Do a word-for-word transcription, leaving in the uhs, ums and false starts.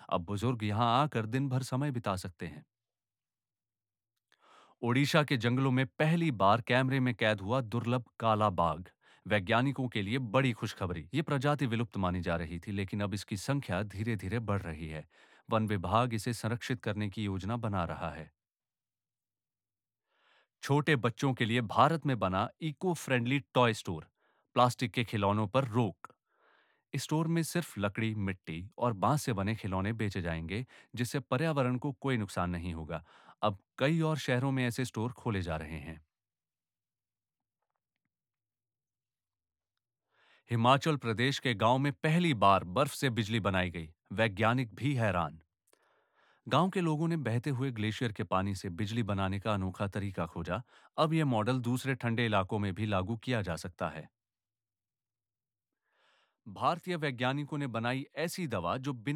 अब बुजुर्ग यहां आकर दिन भर समय बिता सकते हैं। ओडिशा के जंगलों में पहली बार कैमरे में कैद हुआ दुर्लभ काला बाघ। वैज्ञानिकों के लिए बड़ी खुशखबरी। ये प्रजाति विलुप्त मानी जा रही थी, लेकिन अब इसकी संख्या धीरे धीरे बढ़ रही है। वन विभाग इसे संरक्षित करने की योजना बना रहा है। छोटे बच्चों के लिए भारत में बना eco friendly toy store. Plastic के खिलौनों पर रोक। स्टोर में सिर्फ लकड़ी, मिट्टी और बांस से बने खिलौने बेचे जाएंगे, जिससे पर्यावरण को कोई नुकसान नहीं होगा। अब कई और शहरों में ऐसे स्टोर खोले जा रहे हैं। हिमाचल प्रदेश के गांव में पहली बार बर्फ से बिजली बनाई गई। वैज्ञानिक भी हैरान। गांव के लोगों ने बहते हुए ग्लेशियर के पानी से बिजली बनाने का अनोखा तरीका खोजा। अब यह मॉडल दूसरे ठंडे इलाकों में भी लागू किया जा सकता है। भारतीय वैज्ञानिकों ने बनाई ऐसी दवा जो बिना